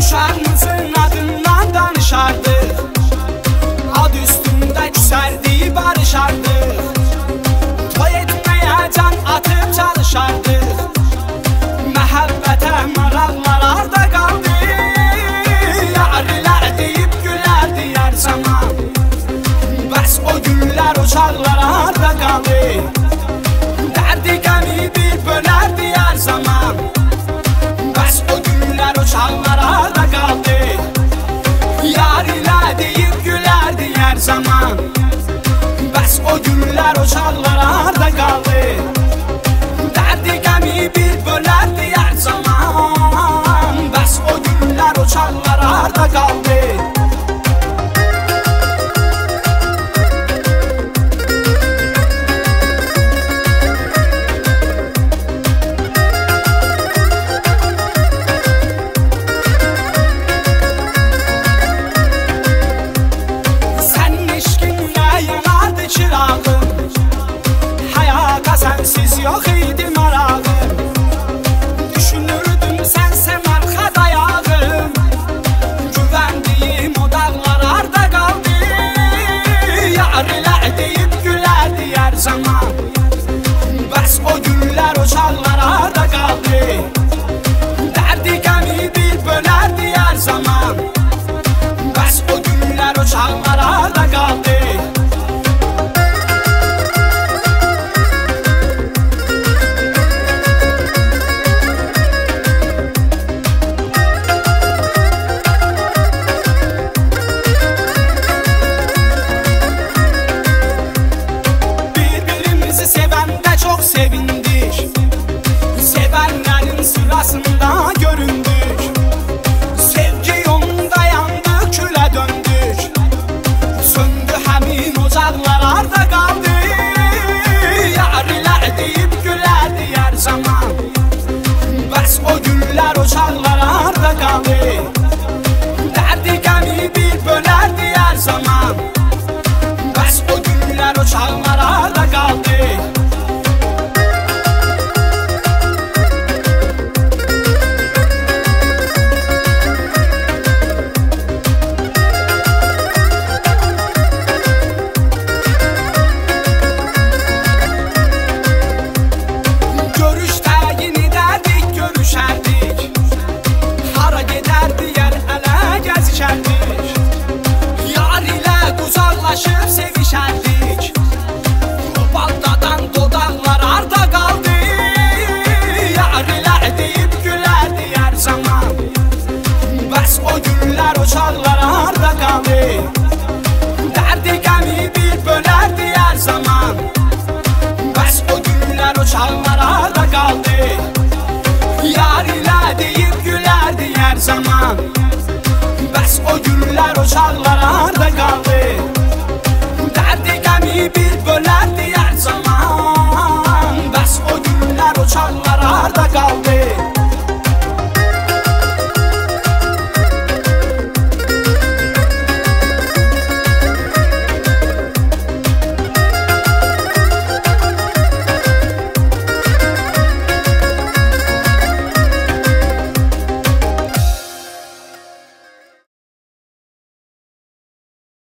uşağımızın adından danışardık. Ad üstünde küserdiği barışardık. Toy etmeye can atıp çalışardık. Məhəbbətə maraqlar da qaldı. Yarilər deyib gülərdi hər zaman. Bəs o günlər o çağlar da qaldı. Dərdi qəmi bir bölərdi hər zaman. Bəs o günlər o çağlar da qaldı. Yarilər deyib gülərdi hər zaman. Bəs o günlər o çağlar da qaldı. Dərdi qəmi bir bölərdi hər zaman. Bəs o günlər o çağlar harda qaldı? Sənin eşqinlə yanardı çırağım. Həyata sənsiz yox idi marağım. Düşünürdüm sənsən arxa dayağım. Güvəndiyim o dağlar harda qaldı? Yarilər deyib gülərdi hər zaman. Bəs o günlər o çağlar harda qaldı? Dərdi qəmi bir bölərdi hər zaman. Bəs o günlər o çağlar harda qaldı? Sevəndə çox sevindik. Sevənlərin sırasında göründük. Sevgi yolunda yandıq, külə döndük. Söndü həmin ocaqlar harda qaldı? Yarilər deyib gülərdi hər zaman. Bəs o günlər o çağlar harda qaldı? Dərdi qəmi bir bölərdi hər zaman. Bəs o günlər o çağlar harda qaldı? Görüş təyin edərdik, görüşərdik. Hara gedərdi yer ələ gəzişərdik. Yar ilə qucaqlaşıb sevişərdik. Baldadan dodaqlar harda qaldı? Yarilər deyib gülərdi hər zaman. Bəs o günlər o çağlar harda qaldı? Dərdi qəmi bir bölərdi hər zaman. Bəs o günlər o çağlar harda qaldı? Yarilər deyib gülərdi hər zaman. Bəs o günlər o çağlar